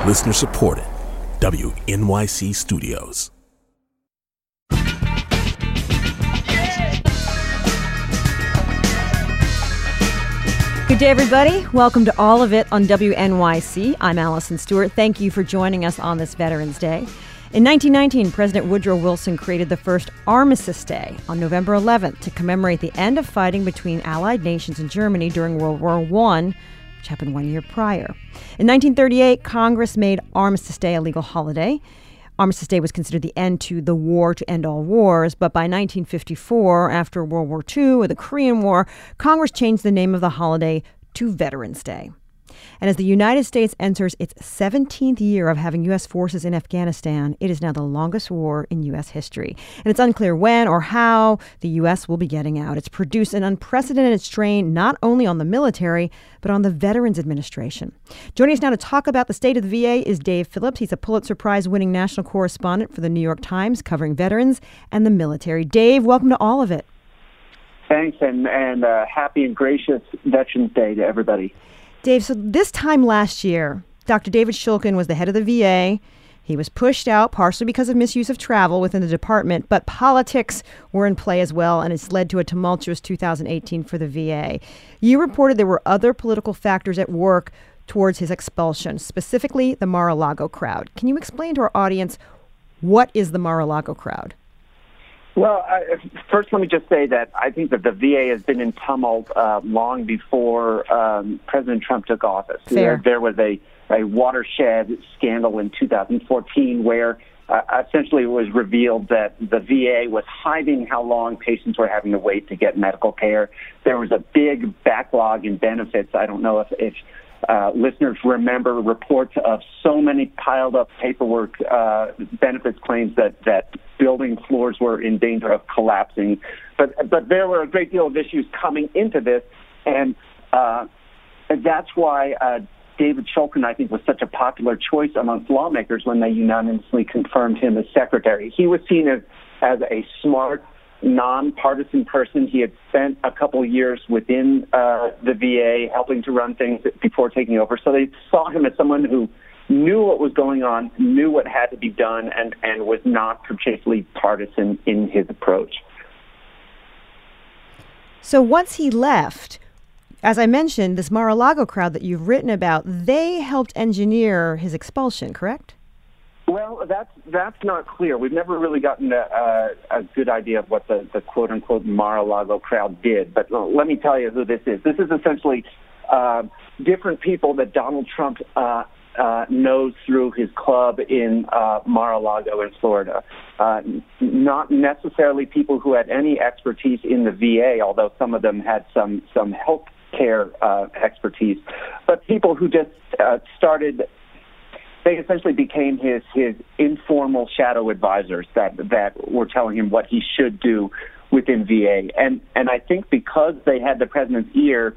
Listener supported. WNYC Studios. Good day, everybody. Welcome to All of It on WNYC. I'm Allison Stewart. Thank you for joining us on this Veterans Day. In 1919, President Woodrow Wilson created the first Armistice Day on November 11th to commemorate the end of fighting between Allied nations and Germany during World War I, which happened 1 year prior. In 1938, Congress made Armistice Day a legal holiday. Armistice Day was considered the end to the war to end all wars, but by 1954, after World War II or the Korean War, Congress changed the name of the holiday to Veterans Day. And as the United States enters its 17th year of having U.S. forces in Afghanistan, it is now the longest war in U.S. history. And it's unclear when or how the U.S. will be getting out. It's produced an unprecedented strain not only on the military, but on the Veterans Administration. Joining us now to talk about the state of the VA is Dave Phillips. He's a Pulitzer Prize-winning national correspondent for the New York Times, covering veterans and the military. Dave, welcome to All of It. Thanks, and happy and gracious Veterans Day to everybody. Dave, so this time last year, Dr. David Shulkin was the head of the VA. He was pushed out partially because of misuse of travel within the department, but politics were in play as well, and it's led to a tumultuous 2018 for the VA. You reported there were other political factors at work towards his expulsion, specifically the Mar-a-Lago crowd. Can you explain to our audience what is the Mar-a-Lago crowd? Well, first let me just say that I think that the VA has been in tumult long before President Trump took office. Fair. There was a watershed scandal in 2014 where essentially it was revealed that the VA was hiding how long patients were having to wait to get medical care. There was a big backlog in benefits. I don't know if listeners remember reports of so many piled up paperwork benefits claims that building floors were in danger of collapsing. But there were a great deal of issues coming into this, and that's why David Shulkin, I think, was such a popular choice amongst lawmakers when they unanimously confirmed him as secretary. He was seen as a smart, nonpartisan person. He had spent a couple of years within the VA helping to run things before taking over. So they saw him as someone who knew what was going on, knew what had to be done, and was not particularly partisan in his approach. So once he left, as I mentioned, this Mar-a-Lago crowd that you've written about, they helped engineer his expulsion, correct? Well, that's not clear. We've never really gotten a good idea of what the quote-unquote Mar-a-Lago crowd did. But let me tell you who this is. This is essentially different people that Donald Trump knows through his club in Mar-a-Lago in Florida. Not necessarily people who had any expertise in the VA, although some of them had some health care expertise, but people who just started. They essentially became his informal shadow advisors that were telling him what he should do within VA. And I think because they had the president's ear,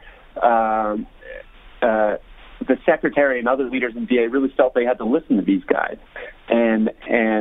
the secretary and other leaders in VA really felt they had to listen to these guys. And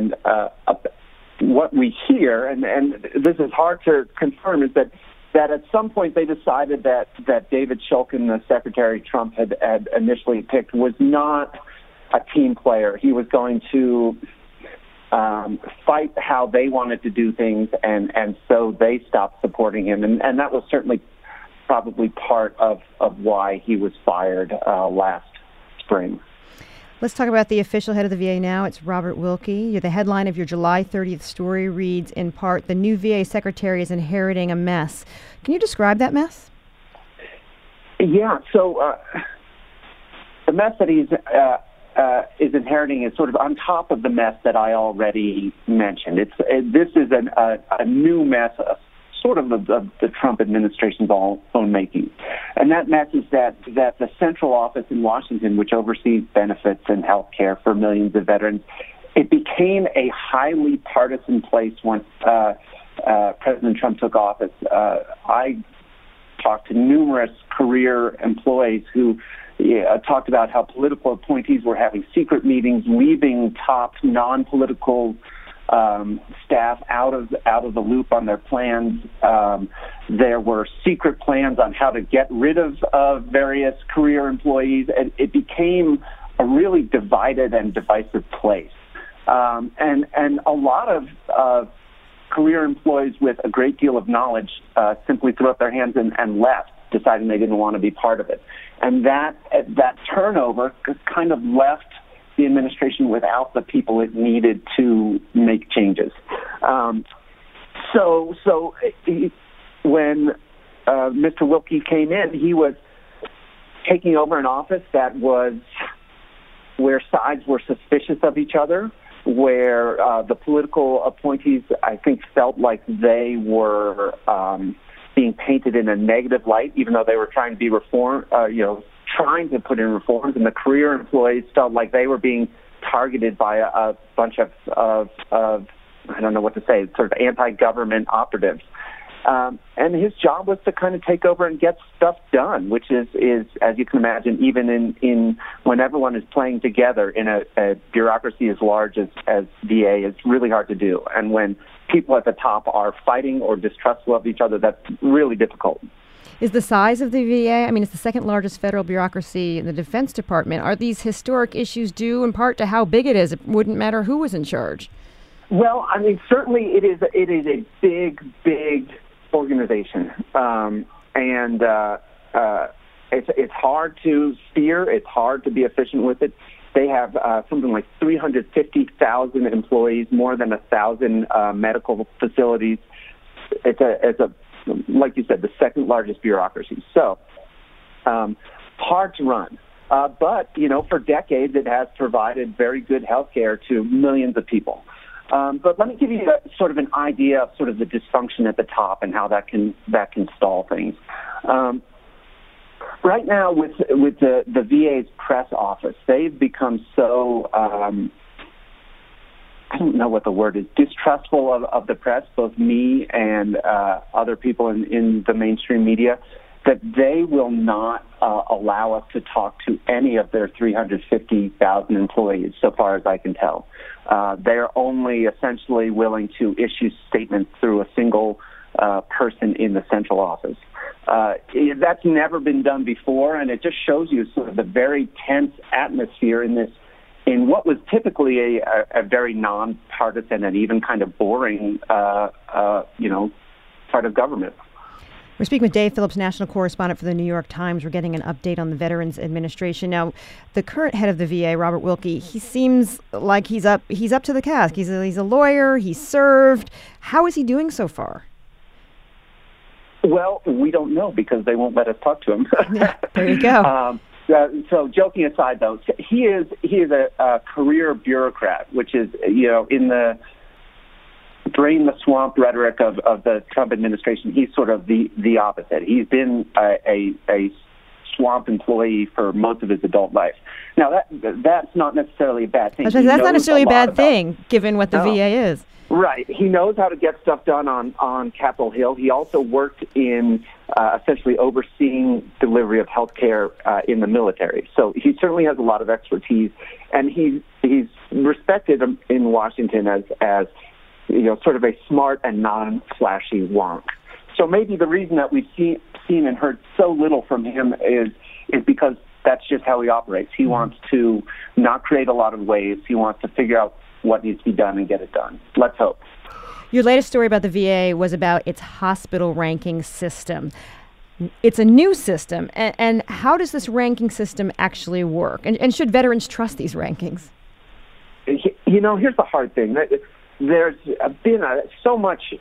what we hear, and this is hard to confirm, is that at some point they decided that David Shulkin, the secretary Trump had initially picked, was not a team player. He was going to fight how they wanted to do things, and so they stopped supporting him. And that was certainly probably part of why he was fired last spring. Let's talk about the official head of the VA now. It's Robert Wilkie. The headline of your July 30th story reads, in part, "The new VA secretary is inheriting a mess." Can you describe that mess? Yeah, so the mess that he's is inheriting is sort of on top of the mess that I already mentioned. This is a new mess, sort of the Trump administration's own making. And that mess is that the central office in Washington, which oversees benefits and health care for millions of veterans, it became a highly partisan place once President Trump took office. I talked to numerous career employees who talked about how political appointees were having secret meetings, leaving top non-political staff out of the loop on their plans. There were secret plans on how to get rid of various career employees, and it became a really divided and divisive place. And a lot of career employees with a great deal of knowledge simply threw up their hands and left, deciding they didn't want to be part of it. And that turnover kind of left the administration without the people it needed to make changes. So when Mr. Wilkie came in, he was taking over an office that was where sides were suspicious of each other, where the political appointees, I think, felt like they were being painted in a negative light, even though they were trying to be trying to put in reforms, and the career employees felt like they were being targeted by a bunch of I don't know what to say, sort of anti-government operatives. And his job was to kind of take over and get stuff done, which is as you can imagine, even in when everyone is playing together in a bureaucracy as large as VA, it's really hard to do. And when people at the top are fighting or distrustful of each other, that's really difficult. Is the size of the VA, I mean, it's the second largest federal bureaucracy in the Defense Department. Are these historic issues due in part to how big it is? It wouldn't matter who was in charge. Well, I mean, certainly it is a big organization, and it's hard to steer. It's hard to be efficient with it. They have something like 350,000 employees, more than 1,000 medical facilities. It's a like you said, the second largest bureaucracy. So hard to run. But, for decades it has provided very good health care to millions of people. But let me give you sort of an idea of sort of the dysfunction at the top and how that can stall things. Right now with the VA's press office, they've become so I don't know what the word is, distrustful of the press, both me and other people in the mainstream media, that they will not allow us to talk to any of their 350,000 employees, so far as I can tell. They're only essentially willing to issue statements through a single person in the central office. That's never been done before, and it just shows you sort of the very tense atmosphere in what was typically a very nonpartisan and even kind of boring, part of government. We're speaking with Dave Phillips, national correspondent for the New York Times. We're getting an update on the Veterans Administration. Now, the current head of the VA, Robert Wilkie, he seems like he's up to the task. He's a lawyer. He's served. How is he doing so far? Well, we don't know because they won't let us talk to him. There you go. So joking aside, though, he is a career bureaucrat, which is, in the drain the swamp rhetoric of the Trump administration, he's sort of the opposite. He's been a swamp employee for most of his adult life. Now, that's not necessarily a bad thing. That's not necessarily a bad thing, given what the VA is. Right. He knows how to get stuff done on Capitol Hill. He also worked in essentially overseeing delivery of health care in the military. So he certainly has a lot of expertise, and he's respected in Washington as sort of a smart and non-flashy wonk. So maybe the reason that we've seen and heard so little from him is because that's just how he operates. He wants to not create a lot of waves. He wants to figure out what needs to be done and get it done. Let's hope. Your latest story about the VA was about its hospital ranking system. It's a new system. And how does this ranking system actually work? And should veterans trust these rankings? Here's the hard thing. There's been so much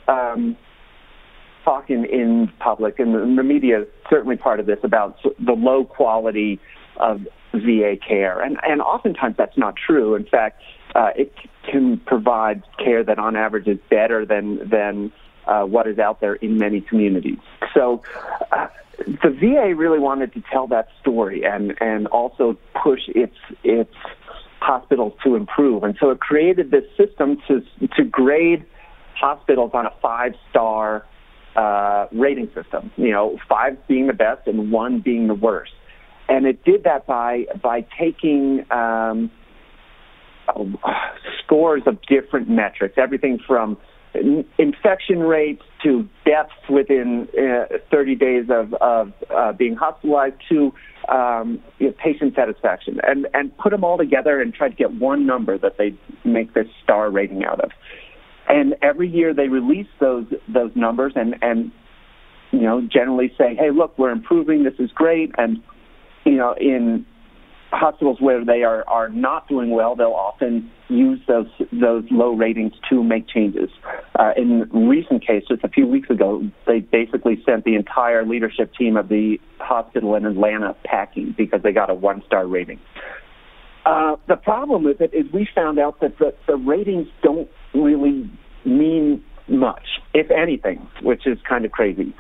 talk in public, and the media is certainly part of this, about the low quality of VA care. And oftentimes that's not true. In fact, it can provide care that on average is better than what is out there in many communities. So the VA really wanted to tell that story and also push its hospitals to improve. And so it created this system to grade hospitals on a 5-star rating system, 5 being the best and 1 being the worst. And it did that by taking scores of different metrics, everything from infection rates to deaths within 30 days of being hospitalized to patient satisfaction, and put them all together and try to get one number that they make this star rating out of. And every year they release those numbers and generally say, hey, look, we're improving, this is great. And in hospitals where they are not doing well, they'll often use those low ratings to make changes. In recent cases, a few weeks ago, they basically sent the entire leadership team of the hospital in Atlanta packing because they got a 1-star rating. The problem with it is we found out that the ratings don't really mean much, if anything, which is kind of crazy.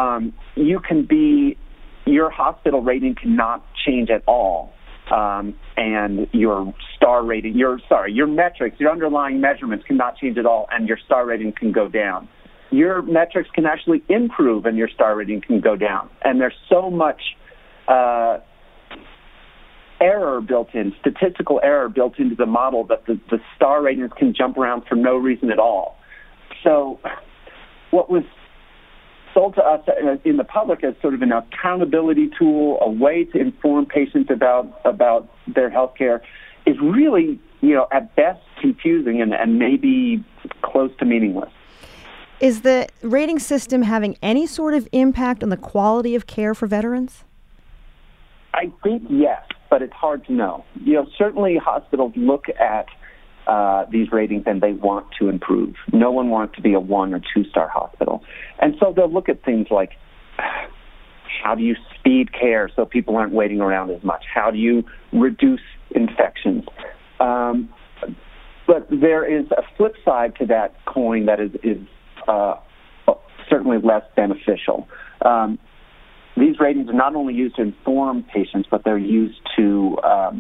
Your hospital rating cannot change at all. And your star rating, your metrics, your underlying measurements cannot change at all, and your star rating can go down. Your metrics can actually improve, and your star rating can go down. And there's so much statistical error built into the model that the star ratings can jump around for no reason at all. So what was sold to us in the public as sort of an accountability tool, a way to inform patients about their health care, is really, at best confusing and maybe close to meaningless. Is the rating system having any sort of impact on the quality of care for veterans? I think yes, but it's hard to know. Certainly hospitals look at these ratings and they want to improve. No one wants to be a 1 or 2-star hospital. And so they'll look at things like, how do you speed care so people aren't waiting around as much? How do you reduce infections? But there is a flip side to that coin that is certainly less beneficial. These ratings are not only used to inform patients, but they're used to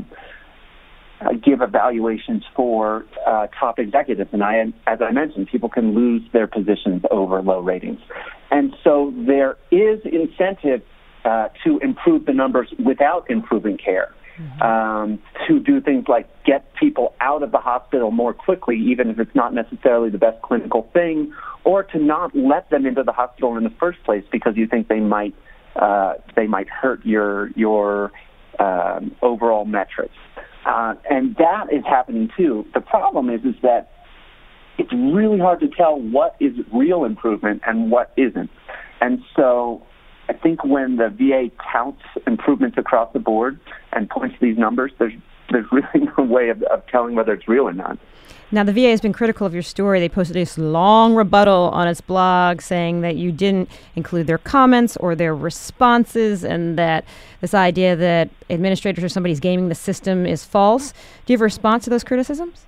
give evaluations for top executives. And as I mentioned, people can lose their positions over low ratings. And so there is incentive to improve the numbers without improving care, to do things like get people out of the hospital more quickly, even if it's not necessarily the best clinical thing, or to not let them into the hospital in the first place because you think they might hurt your overall metrics. And that is happening too. The problem is that it's really hard to tell what is real improvement and what isn't. And so I think when the VA counts improvements across the board and points to these numbers, there's really no way of telling whether it's real or not. Now, the VA has been critical of your story. They posted this long rebuttal on its blog saying that you didn't include their comments or their responses, and that this idea that administrators or somebody's gaming the system is false. Do you have a response to those criticisms?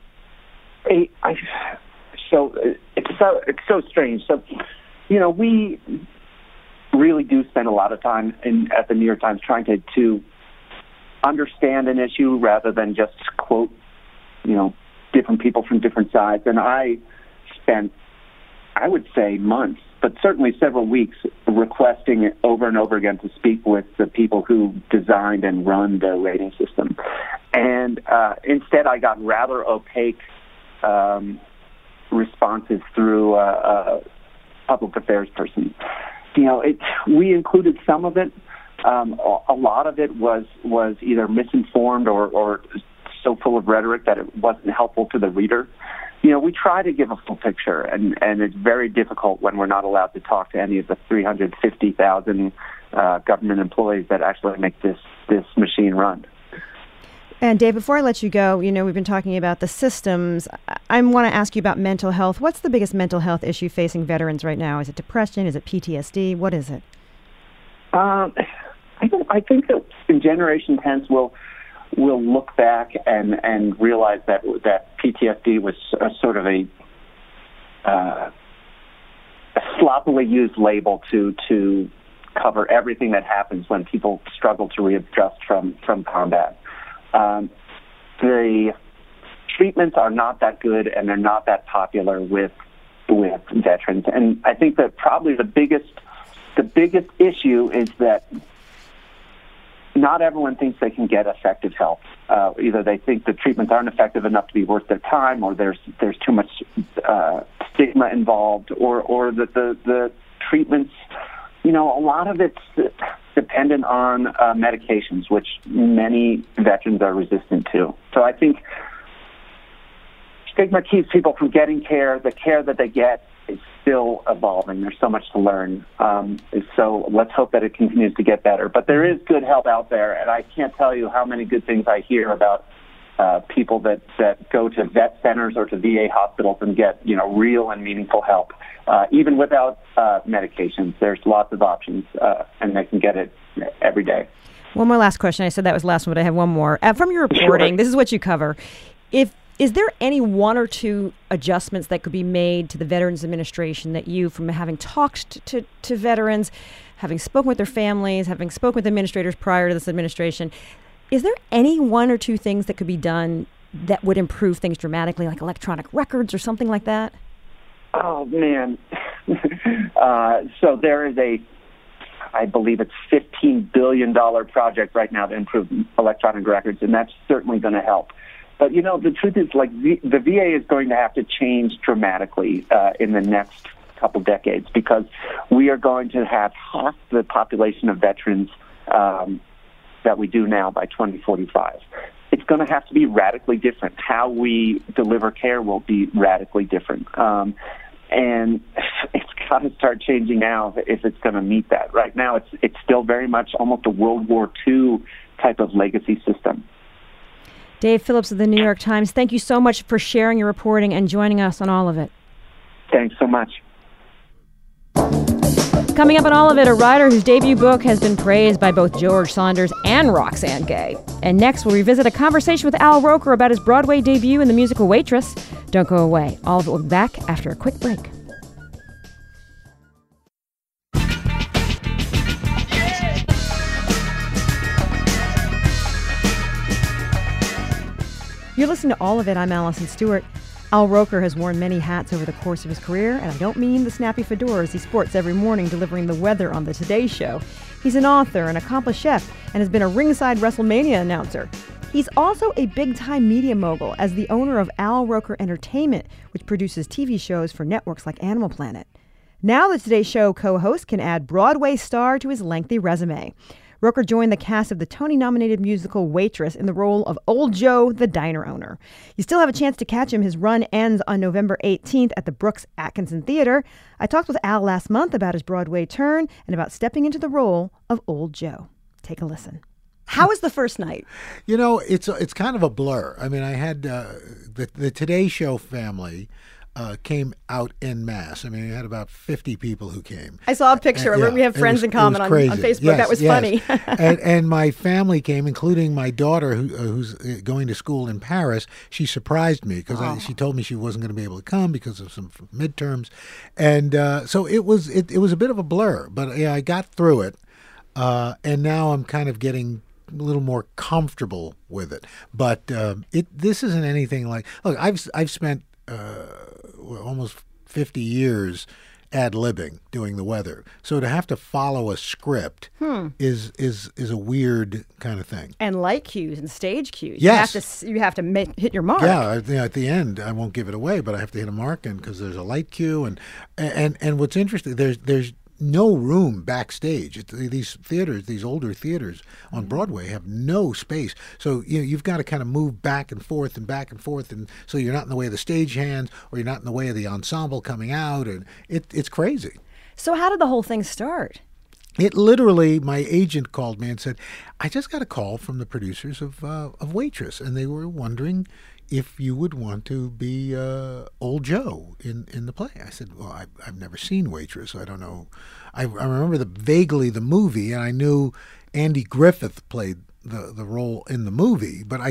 So it's so strange. So, we really do spend a lot of time at the New York Times trying to understand an issue rather than just quote, different people from different sides. And I spent, I would say, months, but certainly several weeks, requesting over and over again to speak with the people who designed and run the rating system. And instead, I got rather opaque responses through a public affairs person. We included some of it. A lot of it was either misinformed or so full of rhetoric that it wasn't helpful to the reader. We try to give a full picture, and it's very difficult when we're not allowed to talk to any of the 350,000 government employees that actually make this machine run. And Dave, before I let you go, we've been talking about the systems. I want to ask you about mental health. What's the biggest mental health issue facing veterans right now? Is it depression? Is it PTSD? What is it? I think that in generations hence we'll look back and realize that PTSD was a sort of a sloppily used label to cover everything that happens when people struggle to readjust from combat. The treatments are not that good, and they're not that popular with veterans. And I think that probably the biggest issue is that not everyone thinks they can get effective help. Either they think the treatments aren't effective enough to be worth their time, or there's too much stigma involved, or that the treatments, a lot of it's dependent on medications, which many veterans are resistant to. So I think stigma keeps people from getting care. The care that they get is still evolving. There's so much to learn. So let's hope that it continues to get better. But there is good help out there, and I can't tell you how many good things I hear about people that go to vet centers or to VA hospitals and get, real and meaningful help. Even without medications, there's lots of options, and they can get it every day. One more last question. I said that was the last one, but I have one more. From your reporting, This is what you cover. Is there any one or two adjustments that could be made to the Veterans Administration that you, from having talked to veterans, having spoken with their families, having spoken with administrators prior to this administration, is there any one or two things that could be done that would improve things dramatically, like electronic records or something like that? Oh, man. So there is I believe it's $15 billion project right now to improve electronic records, and that's certainly going to help. But, the truth is, the VA is going to have to change dramatically in the next couple decades, because we are going to have half the population of veterans that we do now by 2045. It's going to have to be radically different. How we deliver care will be radically different. And it's got to start changing now if it's going to meet that. Right now, it's still very much almost a World War II type of legacy system. Dave Phillips of the New York Times, thank you so much for sharing your reporting and joining us on All of It. Thanks so much. Coming up on All of It, a writer whose debut book has been praised by both George Saunders and Roxane Gay. And next, we'll revisit a conversation with Al Roker about his Broadway debut in the musical Waitress. Don't go away. All of It will be back after a quick break. You're listening to All of It. I'm Allison Stewart. Al Roker has worn many hats over the course of his career, and I don't mean the snappy fedoras he sports every morning delivering the weather on the Today Show. He's an author, an accomplished chef, and has been a ringside WrestleMania announcer. He's also a big-time media mogul as the owner of Al Roker Entertainment, which produces TV shows for networks like Animal Planet. Now the Today Show co-host can add Broadway star to his lengthy resume. Roker joined the cast of the Tony-nominated musical Waitress in the role of Old Joe, the diner owner. You still have a chance to catch him. His run ends on November 18th at the Brooks Atkinson Theater. I talked with Al last month about his Broadway turn and about stepping into the role of Old Joe. Take a listen. How was the first night? It's kind of a blur. I mean, I had the Today Show family came out en masse. I mean, we had about 50 people who came. I saw a picture. We have friends in common on Facebook. Yes, that was funny. and my family came, including my daughter, who's going to school in Paris. She surprised me because she told me she wasn't going to be able to come because of some midterms, and so it was a bit of a blur. But I got through it, and now I'm kind of getting a little more comfortable with it. But this isn't anything like. Look, I've spent almost 50 years ad-libbing doing the weather. So to have to follow a script is a weird kind of thing. And light cues and stage cues. Yes. You have to hit your mark. Yeah, at the end, I won't give it away, but I have to hit a mark because there's a light cue. And what's interesting, there's no room backstage. These theaters, these older theaters on Broadway, have no space. So you've got to kind of move back and forth, and so you're not in the way of the stagehands, or you're not in the way of the ensemble coming out, and it's crazy. So how did the whole thing start? It literally, my agent called me and said, I just got a call from the producers of Waitress, and they were wondering if you would want to be Old Joe in the play. I said, well, I've never seen Waitress. I don't know. I remember vaguely the movie, and I knew Andy Griffith played the role in the movie. But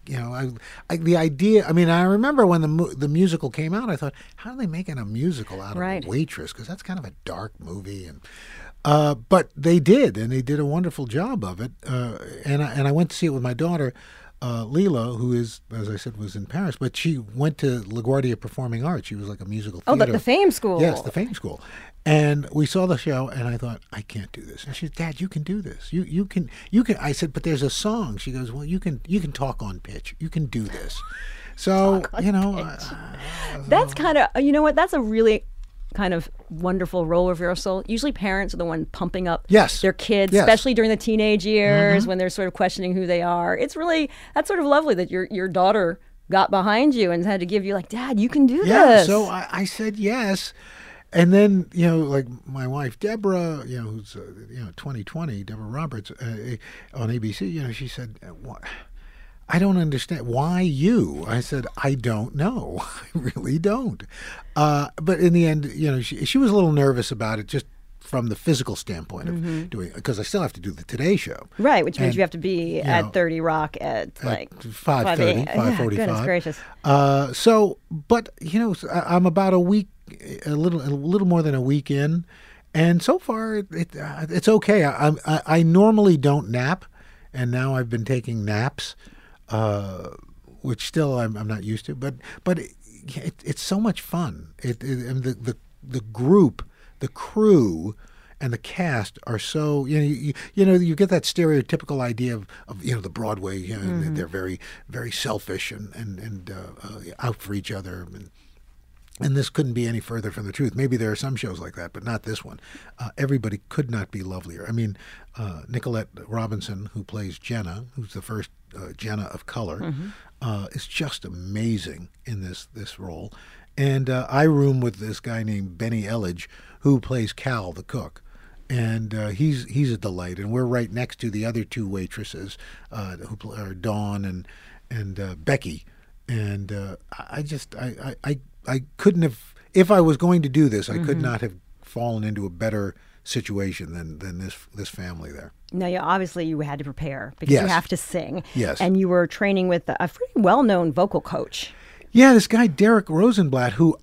the idea. I mean, I remember when the musical came out, I thought, how are they making a musical out of Waitress? Because that's kind of a dark movie, and but they did, and they did a wonderful job of it. And I went to see it with my daughter. Leela, who is, as I said, was in Paris, but she went to LaGuardia Performing Arts. She was like a musical theater. Oh, the Fame School. Yes, the Fame School. And we saw the show, and I thought, I can't do this. And she said, Dad, you can do this. You can. I said, but there's a song. She goes, well, you can talk on pitch. You can do this. So, That's kind of, you know what? That's a really kind of wonderful role reversal. Usually parents are the one pumping up their kids, especially during the teenage years when they're sort of questioning who they are. It's really, that's sort of lovely that your daughter got behind you and had to give you like, Dad, you can do this. Yeah, so I said yes. And then, like my wife, Deborah, who's, 2020, Deborah Roberts on ABC, she said, what? I don't understand. Why you? I said, I don't know. I really don't. But in the end, she was a little nervous about it just from the physical standpoint of doing it, because I still have to do the Today Show. Right, which means you have to be at 30 Rock at like 5:30, 5:45. Goodness gracious. But, I'm about a little more than a week in, and so far it's okay. I normally don't nap, and now I've been taking naps. Which still I'm not used to, but it's so much fun. And the group, the crew, and the cast are so you get that stereotypical idea of the Broadway. They're very very selfish and out for each other. And this couldn't be any further from the truth. Maybe there are some shows like that, but not this one. Everybody could not be lovelier. I mean, Nicolette Robinson, who plays Jenna, who's the first Jenna of color, is just amazing in this role. And I room with this guy named Benny Elledge, who plays Cal, the cook. And he's a delight. And we're right next to the other two waitresses, who are Dawn and Becky. And I couldn't have, if I was going to do this, I could not have fallen into a better situation than this family there. Now, obviously you had to prepare because you have to sing. Yes. And you were training with a pretty well-known vocal coach. Yeah, this guy, Derek Rosenblatt, who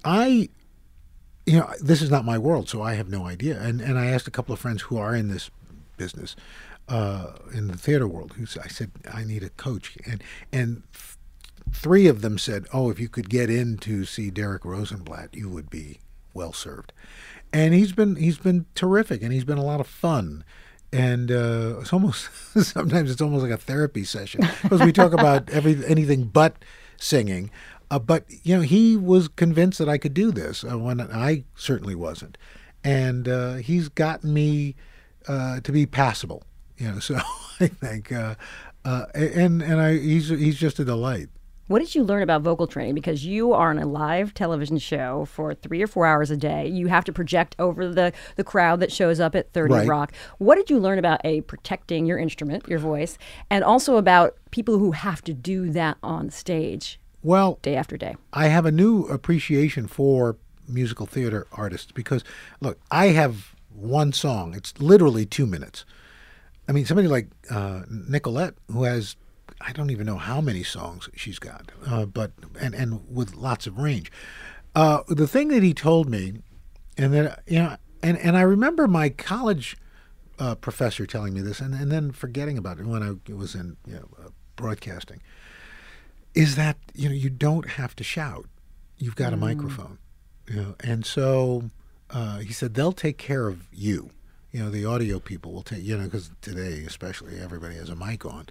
this is not my world, so I have no idea. And I asked a couple of friends who are in this business, in the theater world, I said, I need a coach. And three of them said, oh, if you could get in to see Derek Rosenblatt, you would be well served. And he's been terrific, and he's been a lot of fun. And it's almost sometimes it's almost like a therapy session because we talk about anything but singing. But he was convinced that I could do this when I certainly wasn't, and he's gotten me to be passable. So I think, he's just a delight. What did you learn about vocal training? Because you are on a live television show for 3 or 4 hours a day. You have to project over the crowd that shows up at 30 Rock. What did you learn about protecting your instrument, your voice, and also about people who have to do that on stage? Well, day after day. I have a new appreciation for musical theater artists because, look, I have one song. It's literally 2 minutes. I mean, somebody like Nicolette, who has, I don't even know how many songs she's got, but with lots of range. The thing that he told me, and that and I remember my college professor telling me this, and then forgetting about it when I was in broadcasting, is that you don't have to shout. You've got a microphone, and so he said they'll take care of you. The audio people will take, because today especially everybody has a mic on.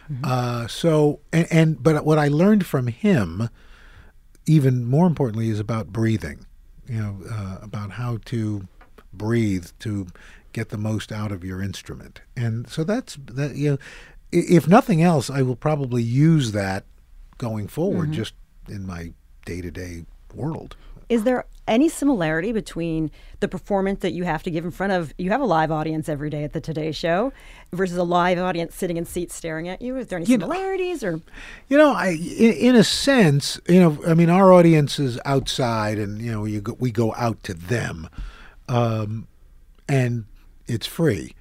But what I learned from him, even more importantly, is about breathing. About how to breathe to get the most out of your instrument. And so that's that. If nothing else, I will probably use that going forward, just in my day-to-day world. Is there any similarity between the performance that you have to give in front of, you have a live audience every day at the Today Show, versus a live audience sitting in seats staring at you? Is there any similarities? Or in a sense, our audience is outside, and we go out to them, and it's free.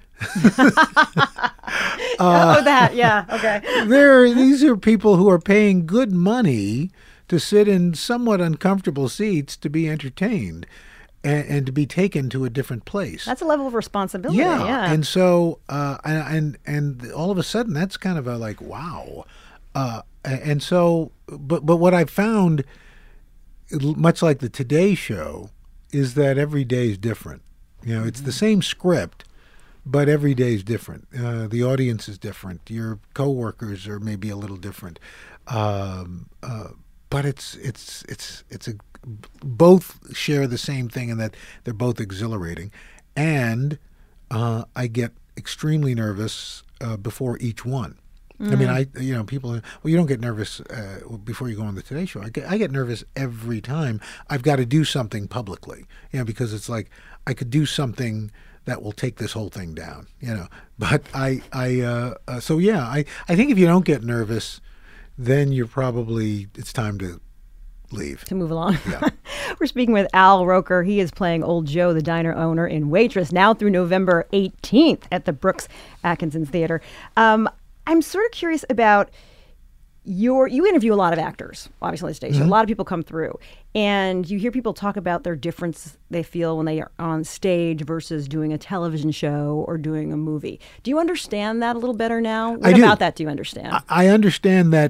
Okay. These are people who are paying good money to sit in somewhat uncomfortable seats to be entertained and to be taken to a different place. That's a level of responsibility. Yeah. And so, and all of a sudden, that's kind of a like, wow. And so, but what I found, much like the Today Show, is that every day is different. It's the same script, but every day is different. The audience is different. Your coworkers are maybe a little different. but it's a both share the same thing in that they're both exhilarating, and I get extremely nervous before each one. I mean, people. Well, you don't get nervous before you go on the Today Show. I get nervous every time I've got to do something publicly, because it's like I could do something that will take this whole thing down, But I think if you don't get nervous, then it's time to leave. To move along. Yeah. We're speaking with Al Roker. He is playing Old Joe, the diner owner in Waitress, now through November 18th at the Brooks Atkinson Theater. I'm sort of curious about you interview a lot of actors, obviously, on the station. A lot of people come through, and you hear people talk about their difference they feel when they are on stage versus doing a television show or doing a movie. Do you understand that a little better now? What about that do you understand? I understand that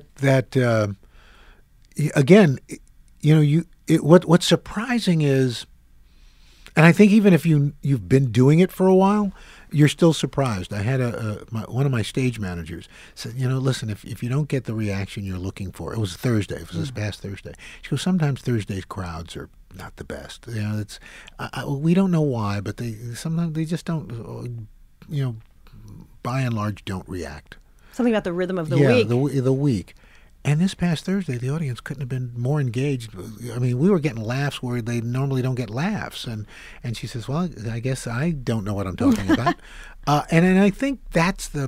again, what's surprising is, and I think even if you've been doing it for a while, you're still surprised. I had one of my stage managers said, listen, if you don't get the reaction you're looking for, it was Thursday. It was this past Thursday. She goes, sometimes Thursday's crowds are not the best. It's we don't know why, but sometimes they just don't. By and large, don't react. Something about the rhythm of the week. Yeah, the week. And this past Thursday, the audience couldn't have been more engaged. I mean, we were getting laughs where they normally don't get laughs. And she says, well, I guess I don't know what I'm talking about. And I think that's the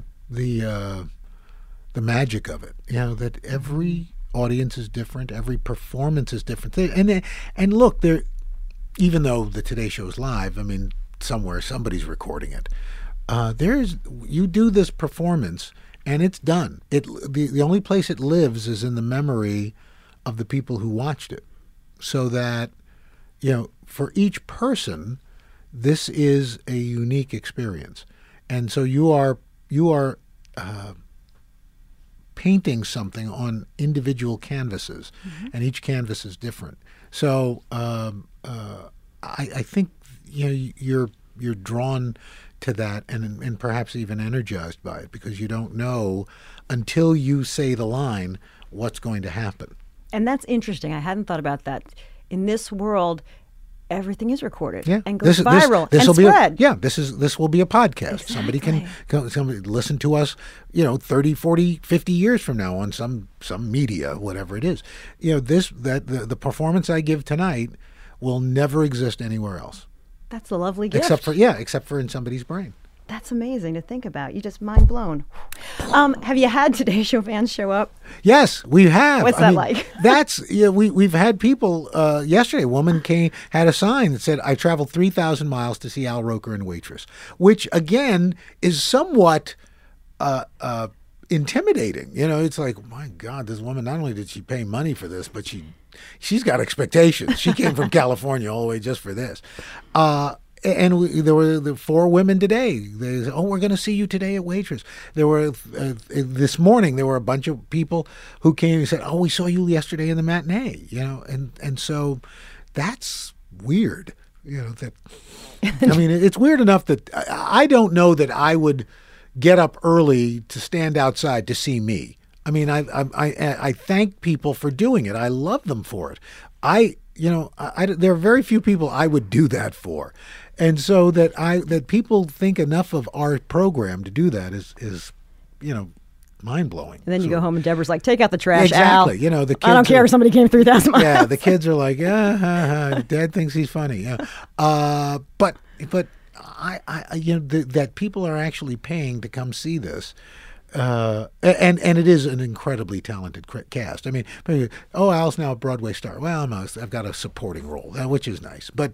magic of it, that every audience is different. Every performance is different. And look, even though the Today Show is live, I mean, somewhere somebody's recording it. You do this performance, and it's done. The only place it lives is in the memory of the people who watched it. So that, for each person, this is a unique experience. And so you are painting something on individual canvases, and each canvas is different. So I think you're drawn to that and perhaps even energized by it, because you don't know until you say the line what's going to happen. And that's interesting. I hadn't thought about that. In this world, everything is recorded and goes viral and spread. This will be a podcast. Exactly. Somebody listen to us, 30, 40, 50 years from now on some media, whatever it is. The performance I give tonight will never exist anywhere else. That's a lovely gift. Except for in somebody's brain. That's amazing to think about. You just mind blown. Have you had Today Show fans show up? Yes, we have. What's that like? We've had people. Yesterday, a woman had a sign that said, "I traveled 3,000 miles to see Al Roker in Waitress," which again is somewhat intimidating. It's like, my God, this woman, not only did she pay money for this, but she's got expectations. She came from California all the way just for this. There were 4 women today. They said, we're going to see you today at Waitress. There were, this morning, there were a bunch of people who came and said, we saw you yesterday in the matinee, and so that's weird. It's weird enough that I don't know that I would get up early to stand outside to see me. I mean, I thank people for doing it. I love them for it. There are very few people I would do that for, and so that people think enough of our program to do that is mind blowing. And then you go home and Deborah's like, "Take out the trash, exactly." Al. The kids I don't care if somebody came 3,000 miles. Yeah, the kids are like, Dad thinks he's funny. Yeah, but that people are actually paying to come see this. And it is an incredibly talented cast. I mean, Al's now a Broadway star. Well, I've got a supporting role, which is nice. But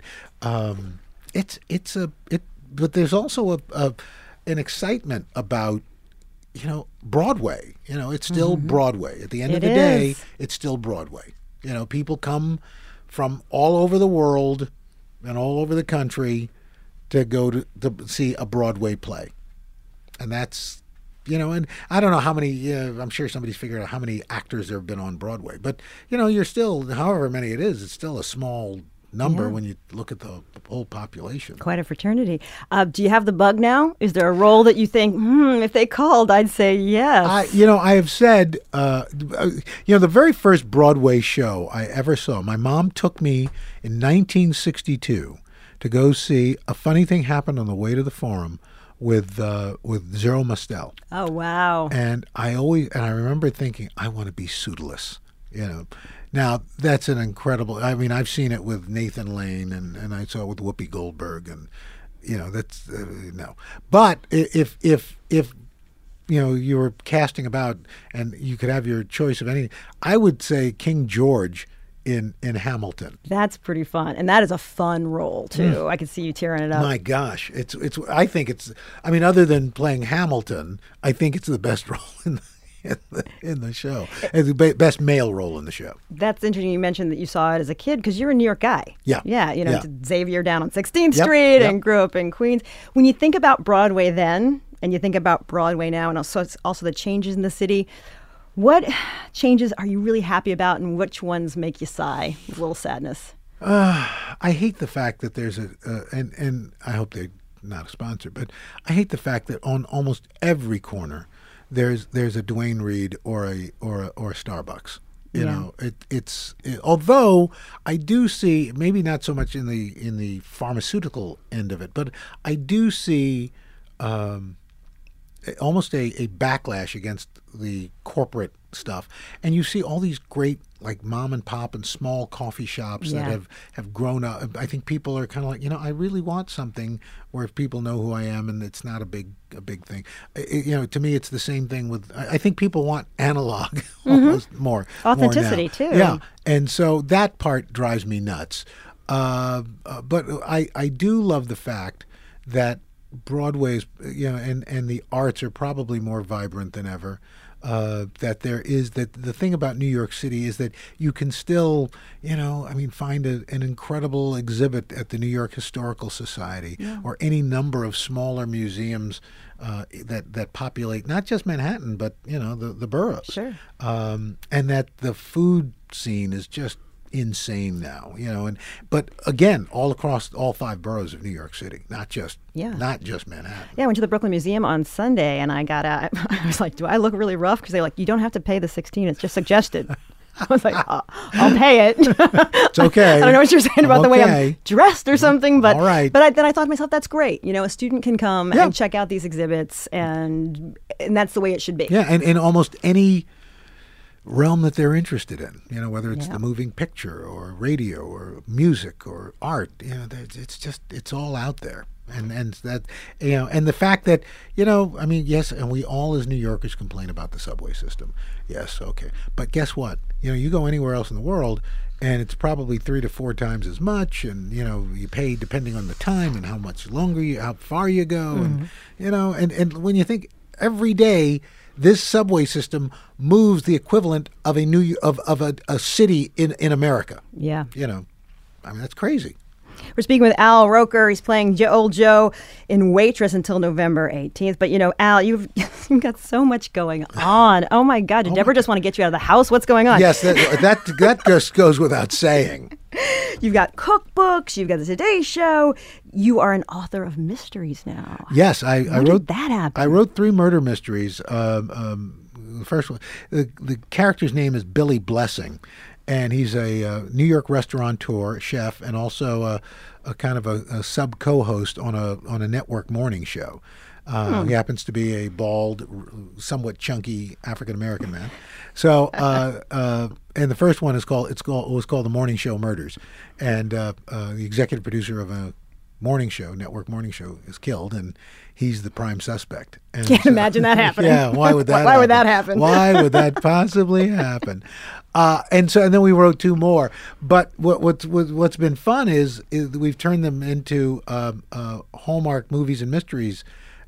but there's also an excitement about Broadway. It's still Broadway. At the end of the day, it's still Broadway. People come from all over the world and all over the country to go to see a Broadway play, and that's. And I don't know how many, I'm sure somebody's figured out how many actors there have been on Broadway. But, you're still, however many it is, it's still a small number when you look at the whole population. Quite a fraternity. Do you have the bug now? Is there a role that you think, if they called, I'd say yes? I have said, the very first Broadway show I ever saw, my mom took me in 1962 to go see A Funny Thing Happened on the Way to the Forum with Zero Mostel. Oh, wow. And I remember thinking, I want to be suitless, Now, that's an incredible, I've seen it with Nathan Lane and I saw it with Whoopi Goldberg and, that's, no. But if you were casting about and you could have your choice of anything, I would say King George in Hamilton. That's pretty fun. And that is a fun role, too. I can see you tearing it up. My gosh. I think other than playing Hamilton, I think it's the best role in the show. It's the best male role in the show. That's interesting. You mentioned that you saw it as a kid because you're a New York guy. Yeah. Yeah. Xavier down on 16th Street and grew up in Queens. When you think about Broadway then and you think about Broadway now and also the changes in the city, what changes are you really happy about and which ones make you sigh with a little sadness? I hate the fact that there's and I hope they're not a sponsor, but I hate the fact that on almost every corner there's a Duane Reade or a Starbucks. Although I do see, maybe not so much in the pharmaceutical end of it, but I do see almost a backlash against the corporate stuff, and you see all these great like mom and pop and small coffee shops that have grown up. I think people are kind of like, I really want something where people know who I am and it's not a big thing. To me, it's the same thing with. I think people want analog almost more authenticity more now. too. Yeah, and so that part drives me nuts. But I do love the fact that Broadway's, and the arts are probably more vibrant than ever. That the thing about New York City is that you can still, find an incredible exhibit at the New York Historical Society or any number of smaller museums that populate not just Manhattan but the boroughs. Sure. And that the food scene is just insane now, but again, all across all 5 boroughs of New York City, not just Manhattan. Yeah, I went to the Brooklyn Museum on Sunday and I got out. I was like, do I look really rough? Because they're like, you don't have to pay the $16, it's just suggested. I was like, I'll pay it. It's okay. I don't know what you're saying about the way I'm dressed or something, but all right. But then I thought to myself, that's great. A student can come and check out these exhibits, and that's the way it should be. Yeah, and in almost any realm that they're interested in, whether it's the moving picture or radio or music or art, it's all out there. And that, and the fact that, yes, and we all as New Yorkers complain about the subway system. Yes, okay. But guess what? You go anywhere else in the world and it's probably 3 to 4 times as much, and, you pay depending on the time and how much longer how far you go. And, and when you think every day, this subway system moves the equivalent of a city in America. Yeah. That's crazy. We're speaking with Al Roker. He's playing Old Joe in Waitress until November 18th. But, Al, you've got so much going on. Oh, my God. Did Deborah just want to get you out of the house? What's going on? Yes, that just goes without saying. You've got cookbooks. You've got the Today Show. You are an author of mysteries now. Yes, I wrote. Did that happen? I wrote 3 murder mysteries. The first one, the character's name is Billy Blessing, and he's a New York restaurateur, chef, and also a kind of a sub co-host on a network morning show. He happens to be a bald, somewhat chunky African American man. So, and the first one was called The Morning Show Murders, and the executive producer of a network morning show, is killed, and he's the prime suspect. And Can't imagine that happening. Yeah, why would that? Why would that happen? Why would that possibly happen? And then we wrote 2 more. But what's been fun is we've turned them into Hallmark Movies and Mysteries,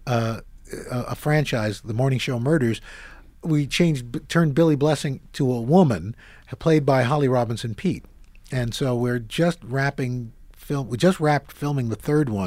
a franchise, The Morning Show Murders. We turned Billy Blessing to a woman, played by Holly Robinson Peete, and so we're just wrapped filming the 3rd one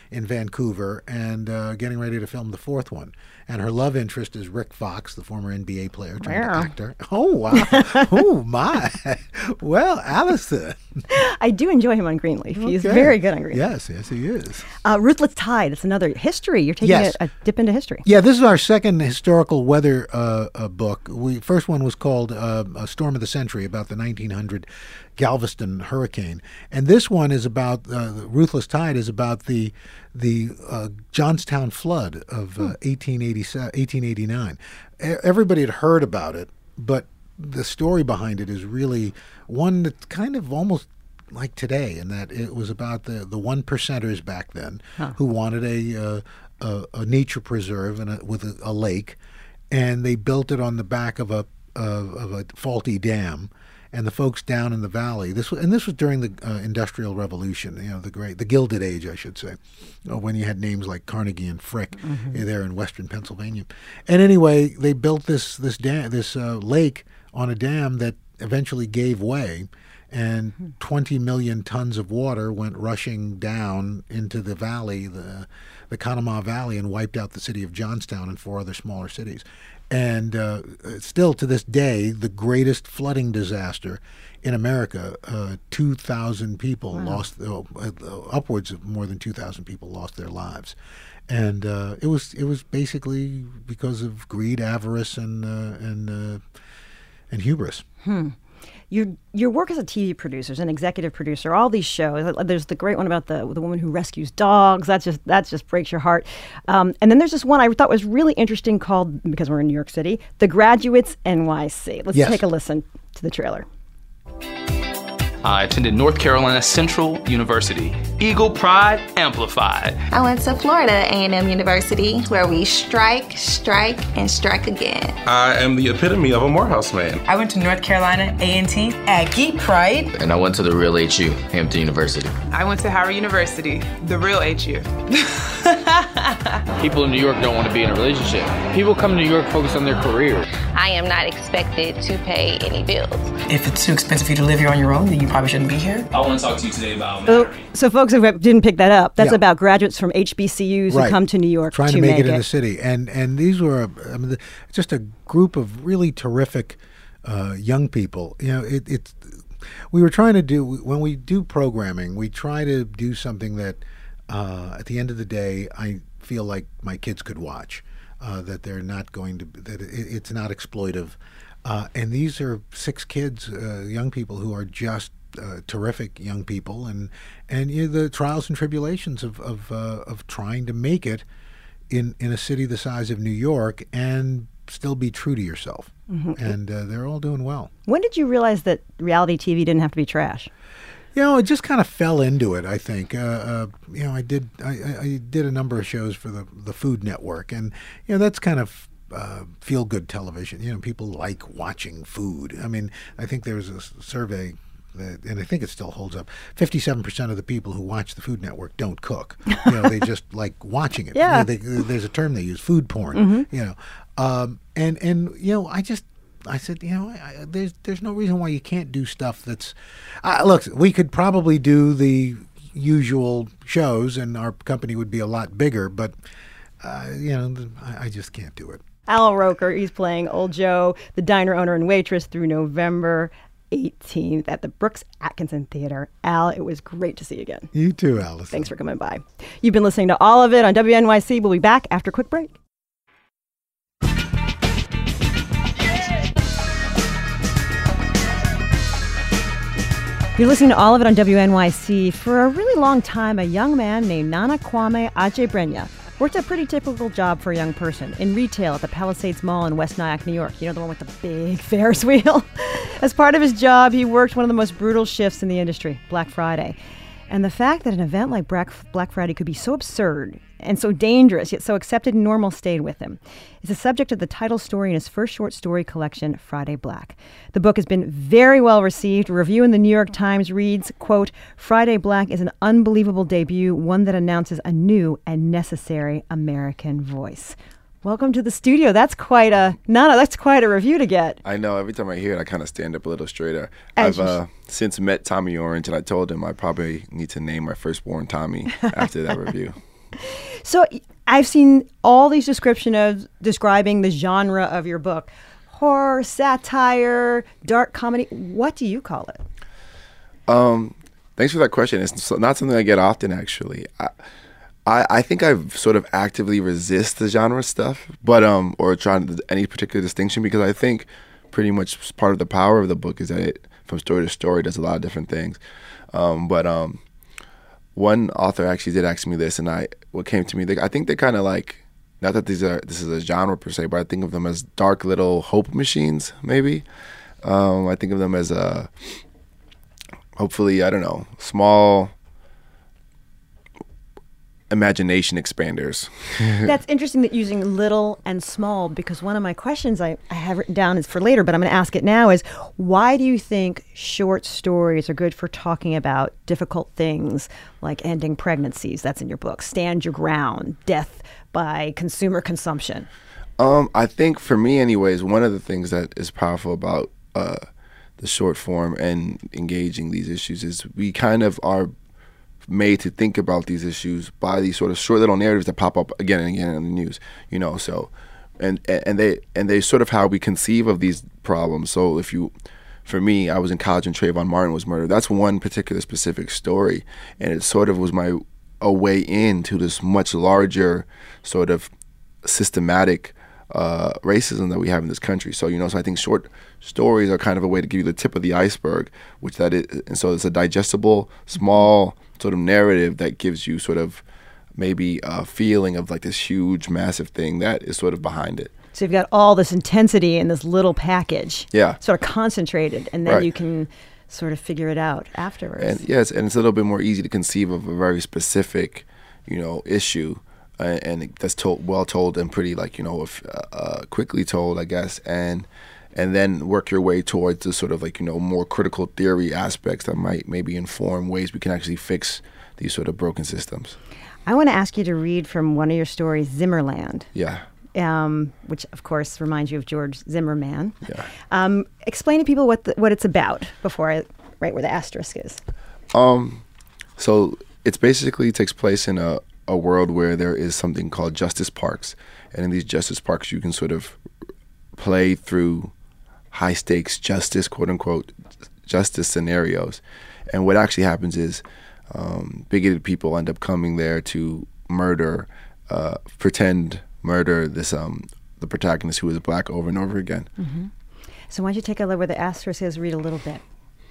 in Vancouver and getting ready to film the fourth one. And her love interest is Rick Fox, the former NBA player turned actor. Oh, wow. Oh, my. Well, Allison. I do enjoy him on Greenleaf. He's very good on Greenleaf. Yes, he is. Ruthless Tide. It's another history. You're taking a dip into history. Yeah, this is our second historical weather book. First one was called A Storm of the Century, about the 1900 Galveston hurricane. And this one is about, Ruthless Tide is about the Johnstown flood of 1889. Everybody had heard about it, but the story behind it is really one that's kind of almost like today, in that it was about the one percenters back then who wanted a nature preserve with a lake, and they built it on the back of a faulty dam. And the folks down in the valley, this was during the Industrial Revolution, the Gilded Age, I should say, when you had names like Carnegie and Frick there in western Pennsylvania. And anyway, they built this lake on a dam that eventually gave way, and 20 million tons of water went rushing down into the valley, the Conemaugh Valley, and wiped out the city of Johnstown and 4 other smaller cities. And still to this day, the greatest flooding disaster in America. 2,000 people lost, upwards of more than 2,000 people lost their lives. And it was basically because of greed, avarice, and hubris. Your work as a TV producer, as an executive producer, all these shows. There's the great one about the woman who rescues dogs. That just breaks your heart. And then there's this one I thought was really interesting called, because we're in New York City, The Graduates NYC. Let's take a listen to the trailer. I attended North Carolina Central University. Eagle Pride Amplified. I went to Florida A&M University, where we strike, and strike again. I am the epitome of a Morehouse man. I went to North Carolina A&T Aggie Pride. And I went to the real HU, Hampton University. I went to Howard University, the real HU. People in New York don't want to be in a relationship. People come to New York focused on their career. I am not expected to pay any bills. If it's too expensive for you to live here on your own, then you probably shouldn't be here. I want to talk to you today about So folks who didn't pick that up, that's about graduates from HBCUs who come to New York trying to make it in the city. And these were just a group of really terrific young people. We were trying to do, when we do programming, we try to do something that at the end of the day, I feel like my kids could watch, that they're not going to, that it's not exploitive. And these are 6 kids, young people who are just terrific young people, and the trials and tribulations of trying to make it in a city the size of New York and still be true to yourself. And they're all doing well. When did you realize that reality TV didn't have to be trash? I just kind of fell into it, I think. I did a number of shows for the Food Network, and that's kind of feel-good television. People like watching food. I mean, I think there was a survey and I think it still holds up. 57% of the people who watch the Food Network don't cook. They just like watching it. Yeah. There's a term they use, food porn. I said, there's no reason why you can't do stuff that's. Look, we could probably do the usual shows, and our company would be a lot bigger. But I just can't do it. Al Roker, he's playing Old Joe, the diner owner and waitress, through November 18th at the Brooks Atkinson Theater. Al, it was great to see you again. You too, Allison. Thanks for coming by. You've been listening to All of It on WNYC. We'll be back after a quick break. You're listening to All of It on WNYC. For a really long time, a young man named Nana Kwame Adjebrenya worked a pretty typical job for a young person in retail at the Palisades Mall in West Nyack, New York. The one with the big Ferris wheel. As part of his job, he worked one of the most brutal shifts in the industry, Black Friday. And the fact that an event like Black Friday could be so absurd and so dangerous, yet so accepted and normal, stayed with him. It's the subject of the title story in his first short story collection, Friday Black. The book has been very well received. A review in the New York Times reads, quote, "Friday Black is an unbelievable debut, one that announces a new and necessary American voice." Welcome to the studio. That's quite a review to get. I know. Every time I hear it, I kind of stand up a little straighter. I've since met Tommy Orange, and I told him I probably need to name my firstborn Tommy after that review. So I've seen all these describing the genre of your book. Horror, satire, dark comedy. What do you call it? Thanks for that question. It's not something I get often, actually. I think I've sort of actively resist the genre stuff, but or trying to any particular distinction, because I think pretty much part of the power of the book is that it, from story to story, does a lot of different things. But one author actually did ask me this, and what came to me, I think they're kind of like, not that this is a genre per se, but I think of them as dark little hope machines, maybe. I think of them as hopefully, I don't know, small imagination expanders. That's interesting that using little and small, because one of my questions I have written down is for later, but I'm going to ask it now, is why do you think short stories are good for talking about difficult things like ending pregnancies? That's in your book. Stand Your Ground, death by consumer consumption. I think for me anyways, one of the things that is powerful about the short form and engaging these issues is we kind of are made to think about these issues by these sort of short little narratives that pop up again and again in the news, so and they sort of how we conceive of these problems. So for me, I was in college and Trayvon Martin was murdered. That's one particular specific story, and it sort of was a way into this much larger sort of systematic racism that we have in this country. So so I think short stories are kind of a way to give you the tip of the iceberg, which that is, and so it's a digestible, small sort of narrative that gives you sort of maybe a feeling of like this huge, massive thing that is sort of behind it. So you've got all this intensity in this little package, sort of concentrated, and then you can sort of figure it out afterwards. And yes, and it's a little bit more easy to conceive of a very specific, issue, and that's well told and pretty quickly told, I guess, and then work your way towards the sort of more critical theory aspects that might maybe inform ways we can actually fix these sort of broken systems. I want to ask you to read from one of your stories, Zimmerland. Yeah. Which of course reminds you of George Zimmerman. Yeah. Explain to people what it's about before I write where the asterisk is. So it's basically takes place in a world where there is something called justice parks, and in these justice parks you can sort of play through high stakes justice, quote unquote, justice scenarios. And what actually happens is bigoted people end up coming there to pretend murder this the protagonist, who is black, over and over again. Mm-hmm. So why don't you take a look where the asterisk is, read a little bit.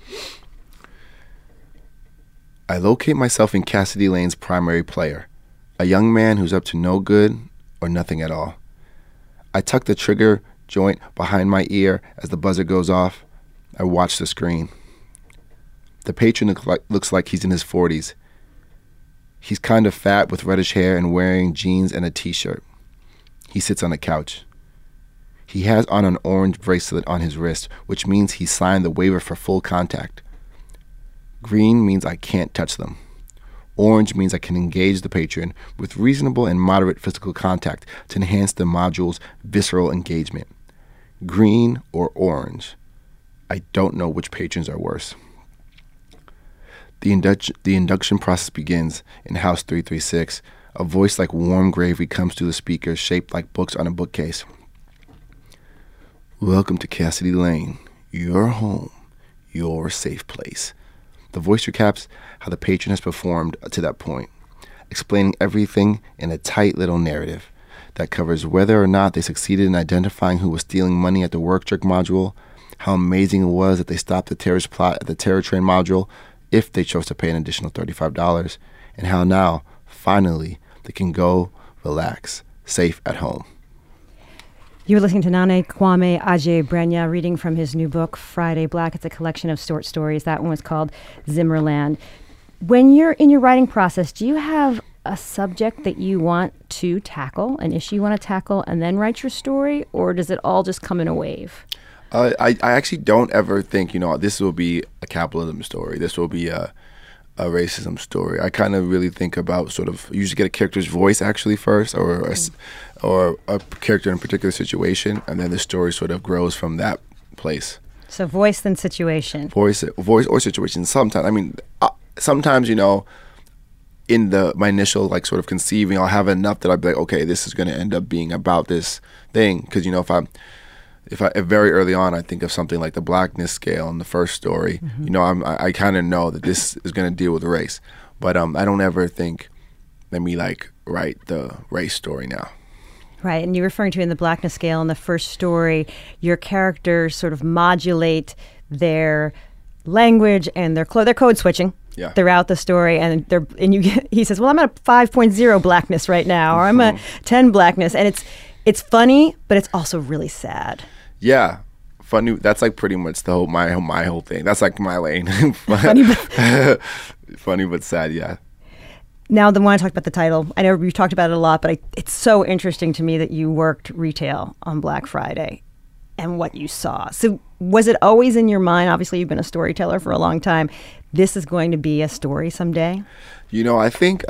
I locate myself in Cassidy Lane's primary player, a young man who's up to no good or nothing at all. I tuck the trigger joint behind my ear as the buzzer goes off. I watch the screen. The patron looks like he's in his 40s. He's kind of fat with reddish hair and wearing jeans and a t-shirt. He sits on a couch. He has on an orange bracelet on his wrist, which means he signed the waiver for full contact. Green means I can't touch them. Orange means I can engage the patron with reasonable and moderate physical contact to enhance the module's visceral engagement. Green or orange. I don't know which patrons are worse. The induction process begins in House 336. A voice like warm gravy comes through the speakers, shaped like books on a bookcase. Welcome to Cassidy Lane, your home, your safe place. The voice recaps how the patron has performed to that point, explaining everything in a tight little narrative that covers whether or not they succeeded in identifying who was stealing money at the work jerk module, how amazing it was that they stopped the terrorist plot at the terror train module if they chose to pay an additional $35, and how now, finally, they can go relax, safe at home. You're listening to Nana Kwame Adjei-Brenyah reading from his new book, Friday Black. It's a collection of short stories. That one was called Zimmerland. When you're in your writing process, do you have a subject that you want to tackle, an issue you want to tackle, and then write your story, or does it all just come in a wave? I actually don't ever think, this will be a capitalism story. This will be a racism story. I kind of really think about sort of usually get a character's voice actually first, or a character in a particular situation, and then the story sort of grows from that place. So voice then situation. Voice or situation. Sometimes, sometimes in my initial like sort of conceiving, I'll have enough that I'll be like, okay, this is going to end up being about this thing. Because if very early on I think of something like the blackness scale in the first story, I kind of know that this is going to deal with race. But I don't ever think, let me like write the race story now. Right, and you're referring to in the blackness scale in the first story, your characters sort of modulate their language and their code switching throughout the story, and he says, well, I'm at a 5.0 blackness right now, or I'm a 10 blackness, and it's funny, but it's also really sad. Yeah, funny. That's like pretty much the whole my whole thing. That's like my lane. Funny but sad. Yeah. Now, when I talked about the title, I know we've talked about it a lot, but it's so interesting to me that you worked retail on Black Friday and what you saw. So was it always in your mind? Obviously, you've been a storyteller for a long time. This is going to be a story someday? I think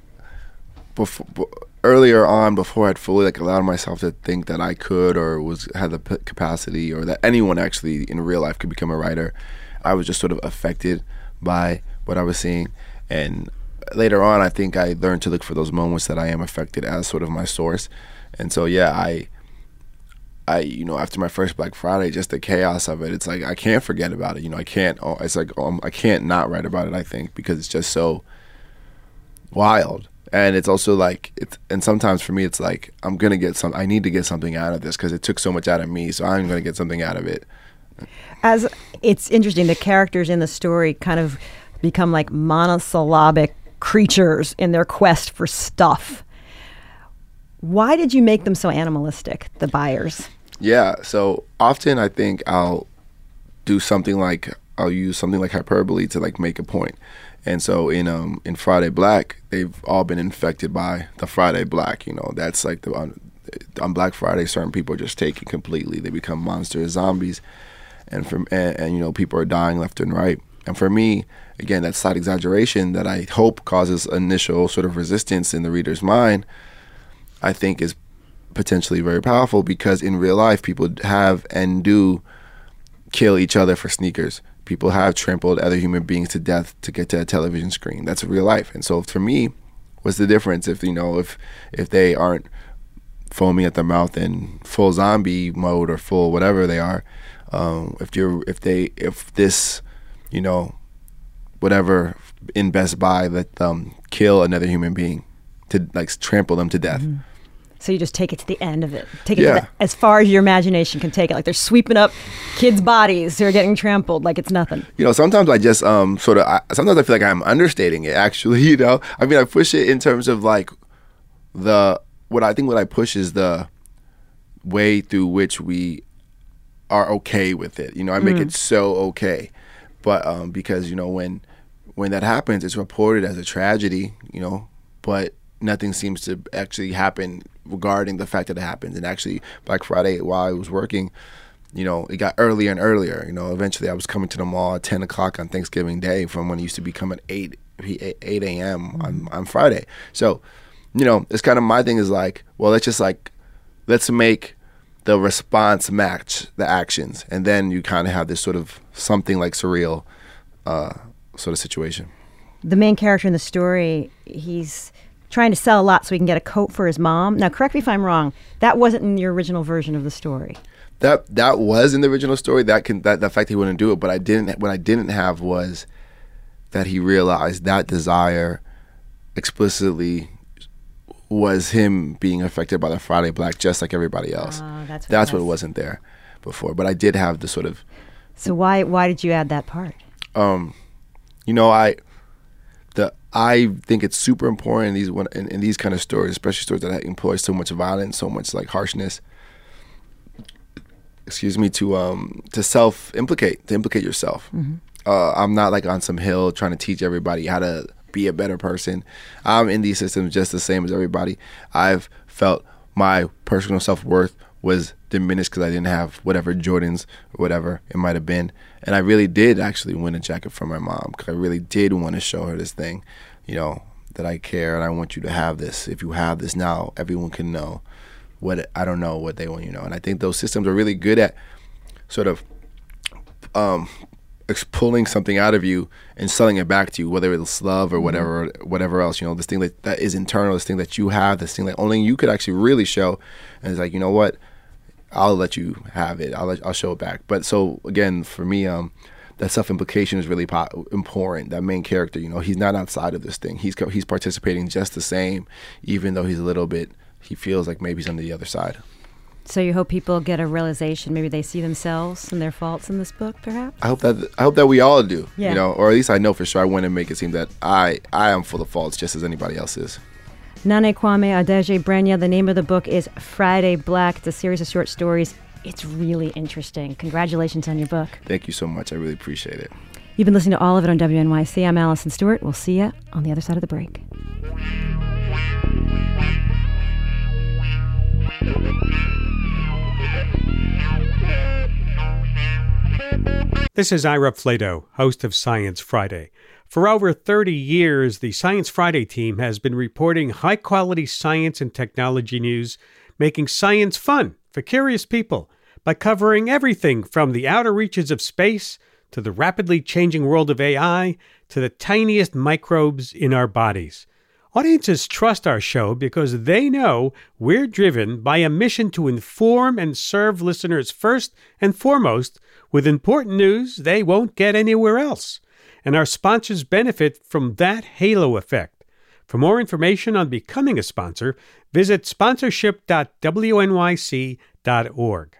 earlier on, before I'd fully like allowed myself to think that I could or had the capacity or that anyone actually in real life could become a writer, I was just sort of affected by what I was seeing. And later on, I think I learned to look for those moments that I am affected as sort of my source. And so, yeah, I after my first Black Friday, just the chaos of it, it's like I can't forget about it. I can't. It's like I can't not write about it. I think because it's just so wild, and it's also like and sometimes for me, it's like I need to get something out of this because it took so much out of me. So I'm gonna get something out of it. As it's interesting, the characters in the story kind of become like monosyllabic creatures in their quest for stuff. Why did you make them so animalistic, the buyers? Yeah, so often I think I'll use something like hyperbole to like make a point. And so in Friday Black, they've all been infected by the Friday Black. That's like on Black Friday, certain people are just taken completely. They become monsters, zombies, and people are dying left and right. And for me, again, that slight exaggeration that I hope causes initial sort of resistance in the reader's mind, I think is potentially very powerful because in real life, people have and do kill each other for sneakers. People have trampled other human beings to death to get to a television screen. That's real life. And so for me, what's the difference if they aren't foaming at the mouth in full zombie mode or full whatever they are? If this whatever in Best Buy, let them kill another human being to like trample them to death. Mm-hmm. So you just take it to the end of it. Take it as far as your imagination can take it. Like they're sweeping up kids' bodies who are getting trampled like it's nothing. Sometimes I just sometimes I feel like I'm understating it actually, I mean, I push it in terms of like what I push is the way through which we are okay with it. I make it so okay. But because, when that happens, it's reported as a tragedy, but nothing seems to actually happen regarding the fact that it happens. And actually, Black Friday, while I was working, it got earlier and earlier. Eventually I was coming to the mall at 10 o'clock on Thanksgiving Day from when it used to become at 8 a.m. on Friday. So, it's kind of my thing is like, well, let's make the response match the actions. And then you kind of have this sort of something like surreal sort of situation. The main character in the story, he's trying to sell a lot so he can get a coat for his mom. Now, correct me if I'm wrong. That wasn't in your original version of the story. That was in the original story. The fact he wouldn't do it, but what I didn't have was that he realized that desire explicitly was him being affected by the Friday Black just like everybody else. That's what wasn't there before. But I did have the sort of. So why did you add that part? I think it's super important in these kind of stories, especially stories that employ so much violence, so much like harshness. To self-implicate, to implicate yourself. Mm-hmm. I'm not like on some hill trying to teach everybody how to be a better person. I'm in these systems just the same as everybody. I've felt my personal self-worth was diminished because I didn't have whatever Jordans or whatever it might have been. And I really did actually win a jacket from my mom because I really did want to show her this thing, that I care and I want you to have this. If you have this now, everyone can know I don't know what they want, And I think those systems are really good at sort of pulling something out of you and selling it back to you, whether it's love or whatever else, this thing that is internal, this thing that you have, this thing that only you could actually really show. And it's like, you know what, I'll let you have it. I'll show it back. But so again, for me, that self-implication is really important. That main character, he's not outside of this thing. He's participating just the same, even though he feels like maybe he's on the other side. So you hope people get a realization, maybe they see themselves and their faults in this book, perhaps? I hope that we all do, yeah. Or at least I know for sure. I want to make it seem that I am full of faults just as anybody else is. Nane Kwame Adejei-Brenyah, the name of the book is Friday Black. It's a series of short stories. It's really interesting. Congratulations on your book. Thank you so much. I really appreciate it. You've been listening to All of It on WNYC. I'm Allison Stewart. We'll see you on the other side of the break. This is Ira Flato, host of Science Friday. For over 30 years, the Science Friday team has been reporting high-quality science and technology news, making science fun for curious people by covering everything from the outer reaches of space to the rapidly changing world of AI to the tiniest microbes in our bodies. Audiences trust our show because they know we're driven by a mission to inform and serve listeners first and foremost with important news they won't get anywhere else. And our sponsors benefit from that halo effect. For more information on becoming a sponsor, visit sponsorship.wnyc.org.